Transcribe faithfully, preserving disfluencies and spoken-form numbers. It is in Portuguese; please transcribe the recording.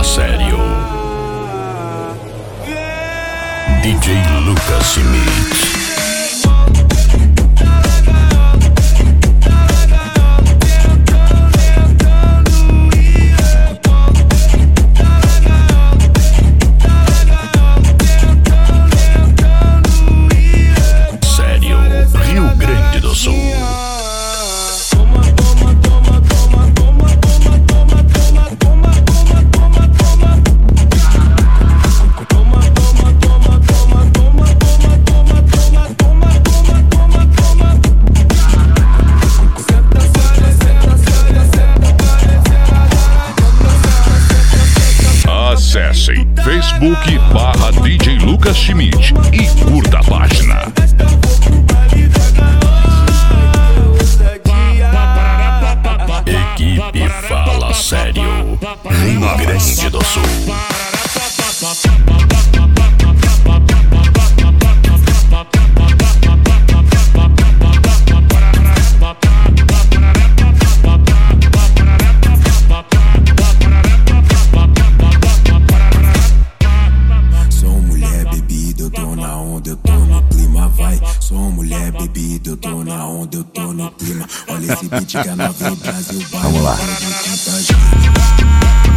fala sério. D J Lucas Schmidt. Acessem Facebook barra D J Lucas Schmidt e curta a página. Equipe Fala Sério, Rio Grande do Sul. Sou mulher bebida, eu tô na onda, eu tô no clima. Olha esse beat que é novo no Brasil. Vamos lá.